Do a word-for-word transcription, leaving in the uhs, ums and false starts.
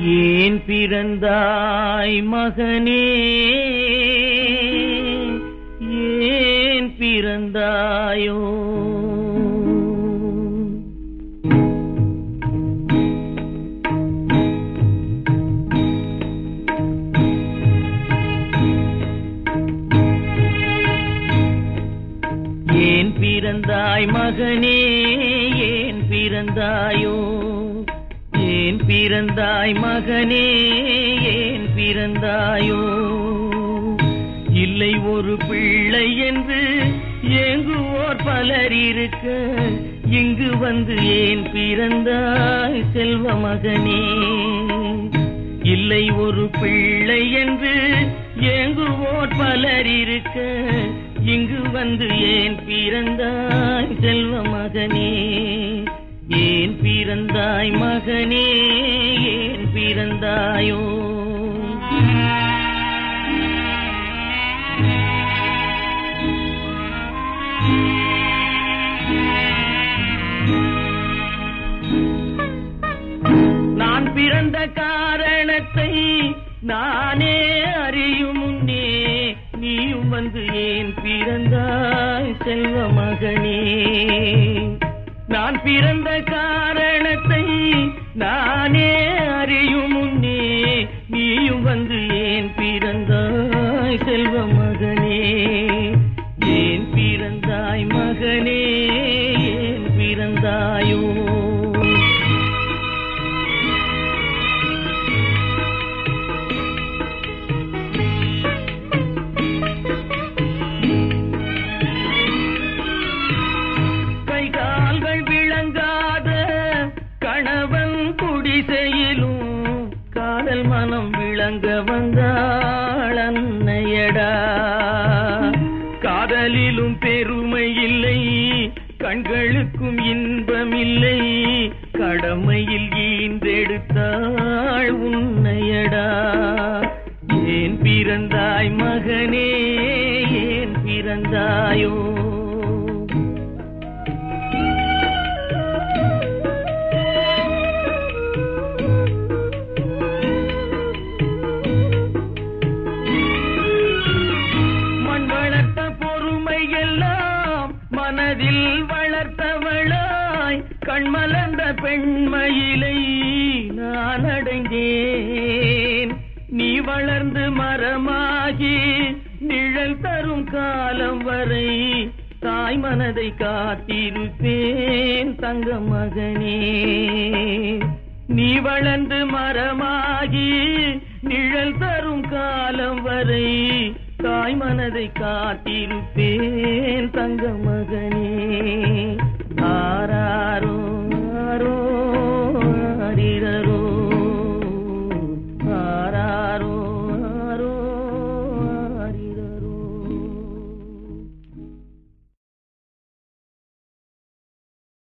ஏன் பிறந்தாய் மகனே, ஏன் பிறந்தாயோ? ஏன் பிறந்தாய் மகனே, ஏன் பிறந்தாயோ? ஏன் பிறந்தாய் மகனே, ஏன் பிறந்தாயோ? இல்லை ஒரு பிள்ளை என்று ஏங்குவோர் பலர் இருக்க, இங்கு வந்து ஏன் பிறந்தாய் செல்வ மகனே? இல்லை ஒரு பிள்ளை என்று ஏங்குவோர் பலர் இருக்க, இங்கு வந்து ஏன் பிறந்தாய் செல்வ மகனே? ஏன் பிறந்தாய் மகனே, ஏன் பிறந்தாயோ? நான் பிறந்த காரணத்தை நானே அறியும் முன்னே, நீயும் வந்து ஏன் பிறந்தாய் செல்வ மகனே? நான் பிறந்த காரணத்தை நானே அறியும் முன்னே, நீயும் வந்து ஏன் பிறந்தாய் செல்வ மகனே? ஏன் பிறந்தாய் மகனே, ஏன் பிறந்தாயோ? காதல் மனம் விளங்க வந்தாள் அன்னையடா. காதலிலும் பெருமை இல்லை, கண்களுக்கும் இன்பமில்லை, கடமையில் ஈன்றெடுத்தாள் உன்னையடா. ஏன் பிறந்தாய் மகனே, ஏன் பிறந்தாயோ? மனதில் வளர்த்தவளாய் கண்மலர்ந்த பெண்மயிலை நான் அடைந்தேன். நீ வளர்ந்து மரமாகி நிழல் தரும் காலம் வரை தாய் மனதை காத்திருப்பேன் தங்க மகனே. நீ வளர்ந்து மரமாகி நிழல் தரும் காலம் வரை தாய் மனதை காத்திருப்பேன் தங்க மகனே.